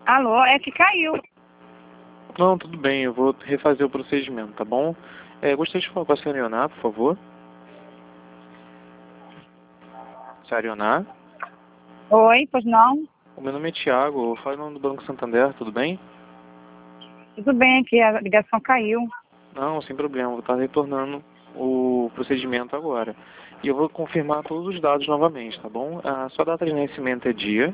Alô, é que caiu. Não, tudo bem, eu vou refazer o procedimento, tá bom? Gostaria de falar com a senhora Ioná, por favor. Senhora Ioná? Oi, pois não? O meu nome é Thiago, eu falo em nome do Banco Santander, tudo bem? Tudo bem, aqui a ligação caiu. Não, sem problema, vou estar retornando o procedimento agora. E eu vou confirmar todos os dados novamente, tá bom? A sua data de nascimento é dia,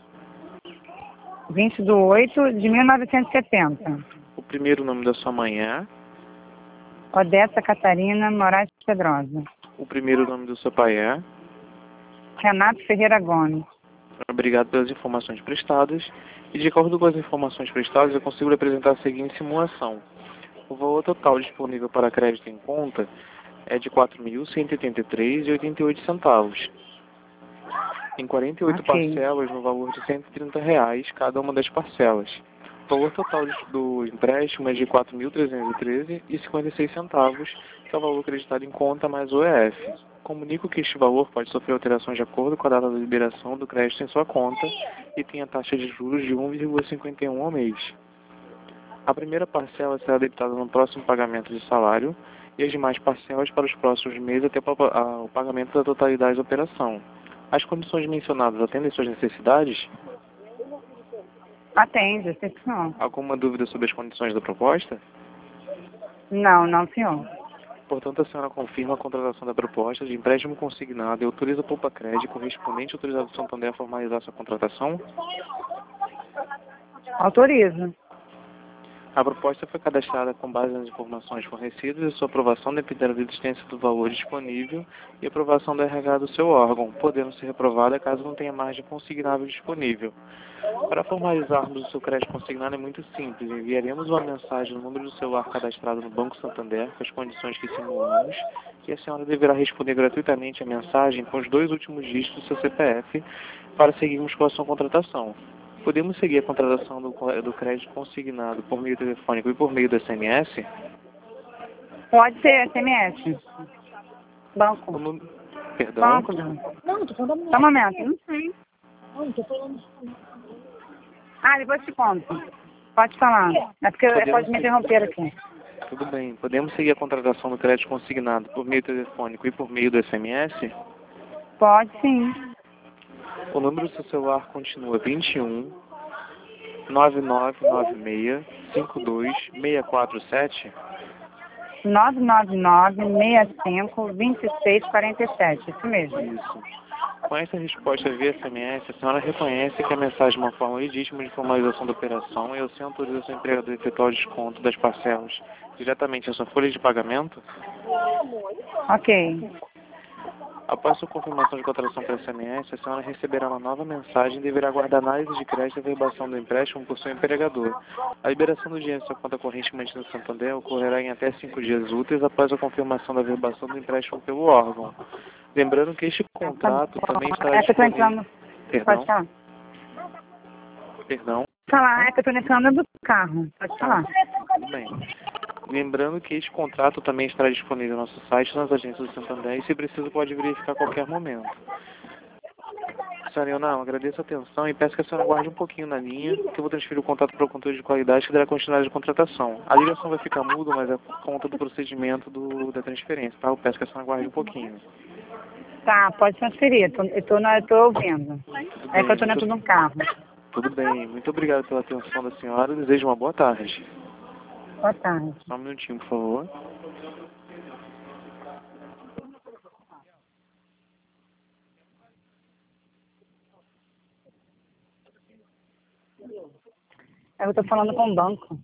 20/8/1970. o primeiro nome da sua mãe é, Odessa Catarina Moraes Pedrosa. o primeiro nome do seu pai é. Renato Ferreira Gomes. Obrigado pelas informações prestadas. E de acordo com as informações prestadas, eu consigo lhe apresentar a seguinte simulação. O valor total disponível para crédito em conta é de R$ 4.183,88. Em 48 Ok. parcelas no valor de R$ 130 cada uma das parcelas. O valor total do empréstimo é de R$ 4.313,56, que é o valor acreditado em conta mais o EF. Comunico que este valor pode sofrer alterações de acordo com a data da liberação do crédito em sua conta e tem a taxa de juros de 1,51 ao mês. A primeira parcela será debitada no próximo pagamento de salário e as demais parcelas para os próximos meses até o pagamento da totalidade da operação. As condições mencionadas atendem suas necessidades? Atende, sim, senhor. Alguma dúvida sobre as condições da proposta? Não, senhor. Portanto, a senhora confirma a contratação da proposta de empréstimo consignado e autoriza a Poupa Crédito correspondente autorizado do Santander a formalizar sua contratação? Autorizo. A proposta foi cadastrada com base nas informações fornecidas e sua aprovação dependerá da existência do valor disponível e aprovação do RH do seu órgão, podendo ser reprovada caso não tenha margem consignável disponível. Para formalizarmos o seu crédito consignado é muito simples. Enviaremos uma mensagem no número do celular cadastrado no Banco Santander com as condições que simulamos e a senhora deverá responder gratuitamente a mensagem com os 2 últimos dígitos do seu CPF para seguirmos com a sua contratação. Podemos seguir a contratação do crédito consignado por meio telefônico e por meio do SMS? Pode ser SMS. Banco. Perdão? Banco, não. Não, tô falando. Só um momento. Não sei. Não, tô falando. Depois te conto. Pode falar. É porque pode me interromper aqui. Tudo bem. Podemos seguir a contratação do crédito consignado por meio telefônico e por meio do SMS? Pode sim. O número do seu celular continua 21 9996 52 647? 999-65-2647. Isso mesmo. Isso. Com essa resposta via SMS, a senhora reconhece que a mensagem é uma forma legítima de formalização da operação e você autoriza seu empregador a efetuar o desconto das parcelas diretamente em sua folha de pagamento? Ok. Após sua confirmação de contratação por SMS, a senhora receberá uma nova mensagem e deverá aguardar análise de crédito e averbação do empréstimo por seu empregador. A liberação do dinheiro em sua conta corrente mantida no Santander ocorrerá em até 5 dias úteis após a confirmação da averbação do empréstimo pelo órgão. Lembrando que este contrato também estará disponível... Pode falar. Perdão? Falar, que eu tô entrando do carro. Pode falar. Tudo bem. Lembrando que este contrato também estará disponível no nosso site, nas agências do Santander, e se preciso pode verificar a qualquer momento. Senhora Ioná, agradeço a atenção e peço que a senhora aguarde um pouquinho na linha, que eu vou transferir o contato para o controle de qualidade que dará continuidade de contratação. A ligação vai ficar muda, mas é por conta do procedimento da transferência, tá? Eu peço que a senhora aguarde um pouquinho. Tá, pode transferir. Eu tô ouvindo. É que eu tô dentro de um carro. Tudo bem. Muito obrigado pela atenção da senhora. Desejo uma boa tarde. Boa tarde. Só um minutinho, por favor. Eu tô falando com o banco.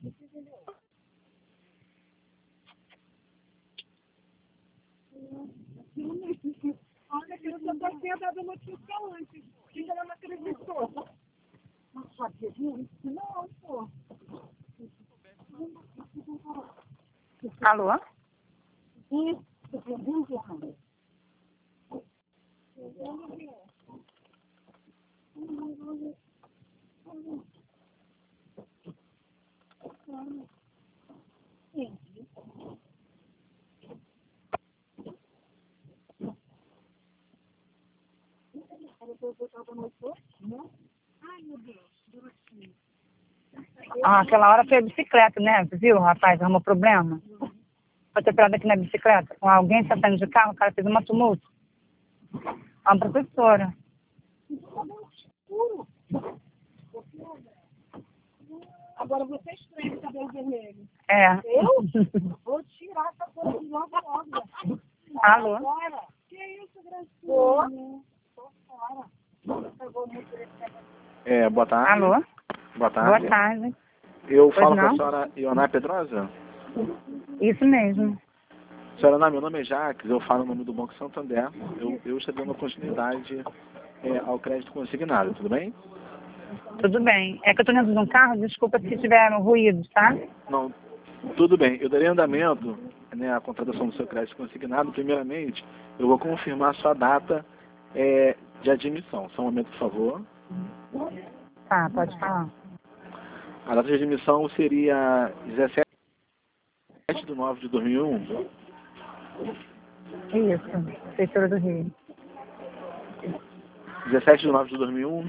Olha, eu só tinha dado notícia antes. Que ela não acreditou. Não sabia disso? Não, pô. Alô? Isso, você viu, Johanna? Ai, meu Deus, Dorotinho. Ah, aquela hora foi a bicicleta, né? Viu, rapaz? Arrumou problema. Foi atropelado aqui na bicicleta. Com alguém está saindo de carro, o cara fez uma tumulto. A professora. Agora você estranha o cabelo vermelho. É. Eu? Vou tirar essa coisa de logo logo. Alô? Agora. Que isso, Gracinha? Tô fora. Eu vou muito Boa tarde. Alô? Boa tarde. Boa tarde. Eu Pois falo com a não? senhora Ioná Pedrosa. Isso mesmo. Senhora Ioná, meu nome é Jacques, eu falo em nome do Banco Santander. Eu estou dando continuidade ao crédito consignado, tudo bem? Tudo bem. É que eu tô dentro de um carro, desculpa se tiveram ruídos, tá? Não, tudo bem. Eu darei andamento, né, à contratação do seu crédito consignado. Primeiramente, eu vou confirmar a sua data de admissão. Só um momento, por favor. Tá, pode falar. A data de admissão seria 17/9/2001. Isso, Prefeitura do Rio. 17/9/2001.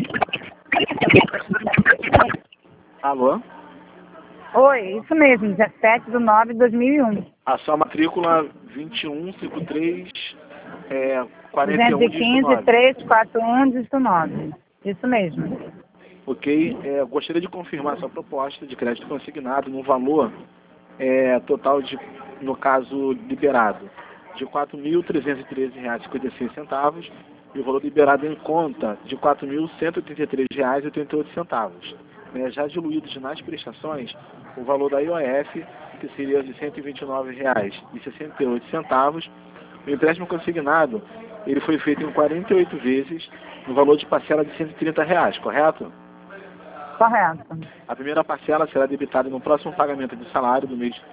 Alô? Oi, isso mesmo, 17/9/2001. A sua matrícula 2153 41 215, 341, dígito 9. Isso mesmo. Ok? Gostaria de confirmar sua proposta de crédito consignado no valor total de, no caso, liberado, de R$ 4.313,56 e o valor liberado em conta de R$ 4.183,88. Já diluídos nas prestações, o valor da IOF, que seria de R$ 129,68. O empréstimo consignado, ele foi feito em 48 vezes, no valor de parcela de R$ 130, correto? Correto. A primeira parcela será debitada no próximo pagamento de salário do mês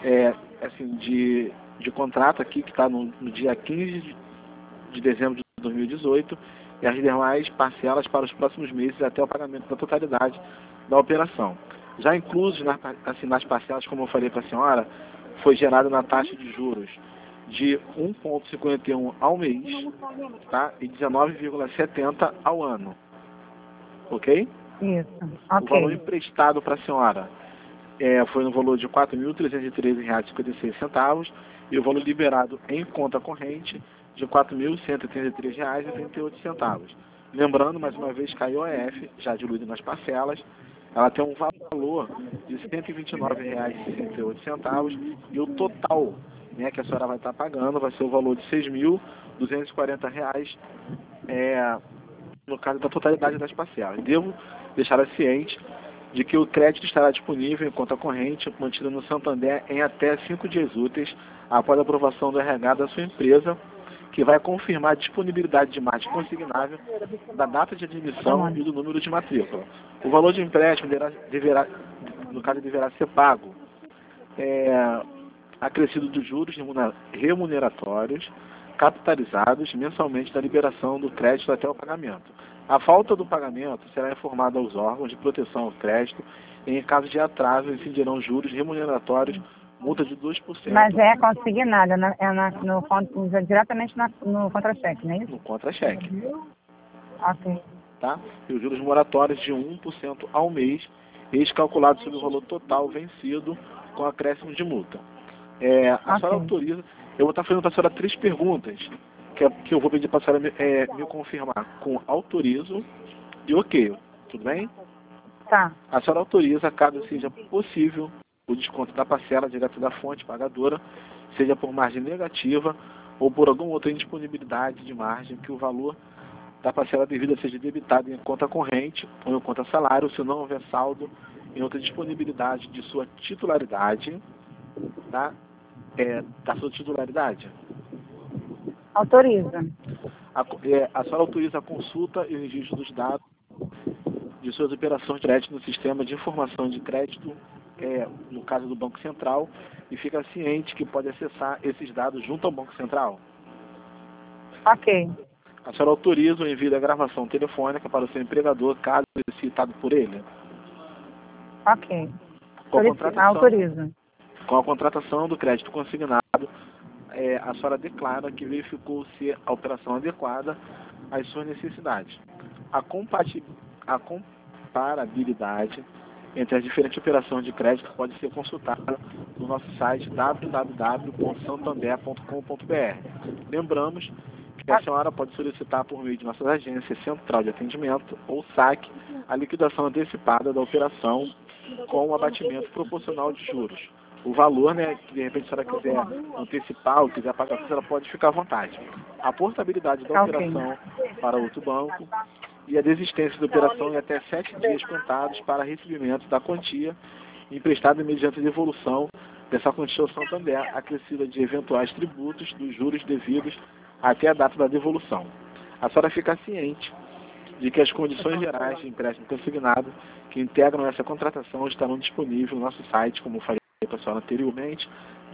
de contrato aqui, que está no dia 15 de dezembro de 2018, e as demais parcelas para os próximos meses até o pagamento da totalidade da operação. Já inclusos nas parcelas, como eu falei para a senhora, foi gerado na taxa de juros de 1,51 ao mês, tá? E 19,70 ao ano. Ok? Isso, O valor ok. emprestado para a senhora foi no valor de R$ 4.313,56 e o valor liberado em conta corrente de R$ 4.183,38. Lembrando, mais uma vez, que a IOF, já diluída nas parcelas, ela tem um valor de R$ 129,68 e o total, né, que a senhora vai estar pagando vai ser o valor de R$ 6.240, no caso da totalidade das parcelas. Devo deixar ciente de que o crédito estará disponível em conta corrente mantida no Santander em até 5 dias úteis após a aprovação do RH da sua empresa, que vai confirmar a disponibilidade de margem consignável da data de admissão e do número de matrícula. O valor de empréstimo deverá ser pago acrescido dos juros remuneratórios capitalizados mensalmente da liberação do crédito até o pagamento. A falta do pagamento será informada aos órgãos de proteção ao crédito e, em caso de atraso, incidirão juros remuneratórios, multa de 2%. Mas é consignada, diretamente no contra-cheque, não é isso? No contra-cheque. Ok. Tá? E os juros moratórios de 1% ao mês, eles calculados sobre o valor total vencido com acréscimo de multa. A senhora autoriza. Eu vou estar fazendo para a senhora 3 perguntas que eu vou pedir para a senhora me confirmar com autorizo e ok. Tudo bem? Tá. A senhora autoriza, caso seja possível, o desconto da parcela direto da fonte pagadora, seja por margem negativa ou por alguma outra indisponibilidade de margem, que o valor da parcela devida seja debitado em conta corrente ou em conta salário, se não houver saldo em outra disponibilidade de sua titularidade, tá? Da sua titularidade. Autoriza. A senhora autoriza a consulta e o registro dos dados de suas operações de crédito no sistema de informação de crédito, no caso do Banco Central, e fica ciente que pode acessar esses dados junto ao Banco Central. Ok. A senhora autoriza o envio da gravação telefônica para o seu empregador, caso citado por ele. Ok. Autoriza. Com a contratação do crédito consignado, a senhora declara que verificou se a operação adequada às suas necessidades. A comparabilidade entre as diferentes operações de crédito pode ser consultada no nosso site www.santander.com.br. Lembramos que a senhora pode solicitar por meio de nossas agências Central de Atendimento ou SAC a liquidação antecipada da operação com o abatimento proporcional de juros. O valor, né, que de repente a senhora quiser antecipar ou quiser pagar, ela pode ficar à vontade. A portabilidade da operação para outro banco e a desistência da operação em até 7 dias contados para recebimento da quantia emprestada mediante devolução dessa quantia ao Santander, acrescida de eventuais tributos dos juros devidos até a data da devolução. A senhora fica ciente de que as condições gerais de empréstimo consignado que integram essa contratação estarão disponíveis no nosso site, como falei para a senhora anteriormente,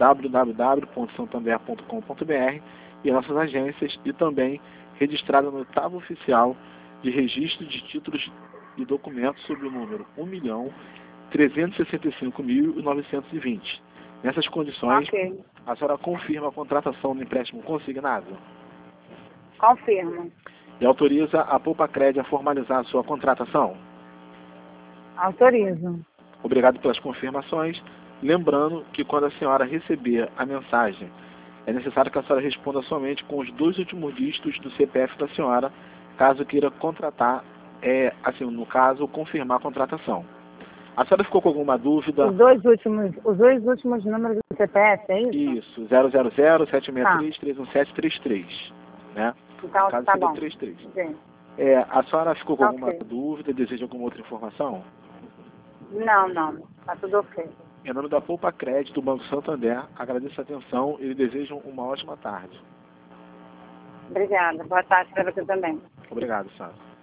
www.santander.com.br, e nossas agências, e também registrada no Tábua Oficial de Registro de Títulos e Documentos sob o número 1.365.920. Nessas condições, a senhora confirma a contratação do empréstimo consignado? Confirmo. E autoriza a Poupa-Cred a formalizar a sua contratação? Autorizo. Obrigado pelas confirmações. Lembrando que quando a senhora receber a mensagem, é necessário que a senhora responda somente com os 2 últimos dígitos do CPF da senhora, caso queira contratar, assim, no caso, confirmar a contratação. A senhora ficou com alguma dúvida? Os dois últimos números do CPF, é isso? Isso, 000-763-31733, né? Então, caso tá bom. 33. Sim. A senhora ficou com alguma dúvida, deseja alguma outra informação? Não. Tá tudo ok. Em nome da Poupa-Cred do Banco Santander, agradeço a atenção e lhe desejo uma ótima tarde. Obrigada. Boa tarde para você também. Obrigado, senhora.